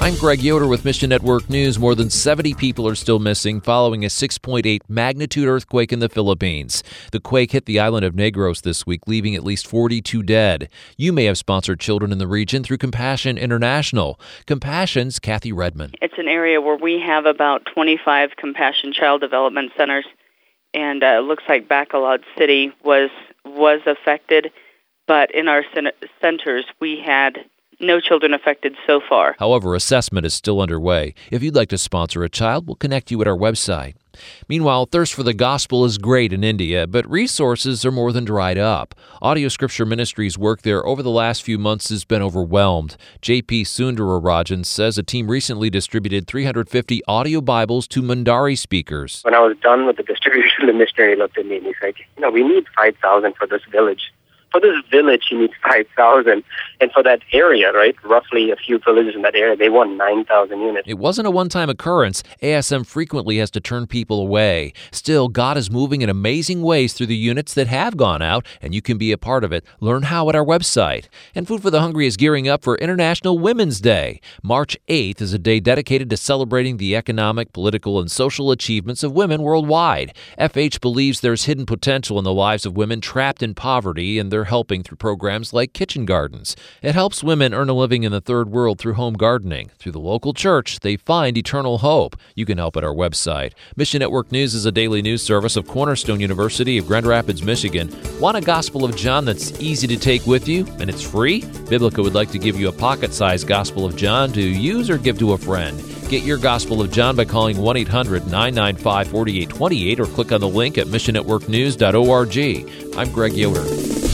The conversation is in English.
I'm Greg Yoder with Mission Network News. More than 70 people are still missing following a 6.8 magnitude earthquake in the Philippines. The quake hit the island of Negros this week, leaving at least 42 dead. You may have sponsored children in the region through Compassion International. Compassion's Kathy Redman. It's an area where we have about 25 Compassion Child Development Centers, and it looks like Bacolod City was affected, but in our centers we had no children affected so far. However, assessment is still underway. If you'd like to sponsor a child, we'll connect you at our website. Meanwhile, thirst for the gospel is great in India, but resources are more than dried up. Audio Scripture Ministries' work there over the last few months has been overwhelmed. J.P. Sundararajan says a team recently distributed 350 audio Bibles to Mundari speakers. When I was done with the distribution, the missionary looked at me and he said, we need 5,000 for this village. For this village, you need 5,000. And for that area, right, roughly a few villages in that area, they want 9,000 units. It wasn't a one-time occurrence. ASM frequently has to turn people away. Still, God is moving in amazing ways through the units that have gone out, and you can be a part of it. Learn how at our website. And Food for the Hungry is gearing up for International Women's Day. March 8th is a day dedicated to celebrating the economic, political, and social achievements of women worldwide. FH believes there's hidden potential in the lives of women trapped in poverty, and they're helping through programs like Kitchen Gardens. It helps women earn a living in the third world through home gardening. Through the local church, they find eternal hope. You can help at our website. Mission Network News is a daily news service of Cornerstone University of Grand Rapids, Michigan. Want a Gospel of John that's easy to take with you and it's free? Biblica would like to give you a pocket-sized Gospel of John to use or give to a friend. Get your Gospel of John by calling 1-800-995-4828 or click on the link at missionnetworknews.org. I'm Greg Yoder.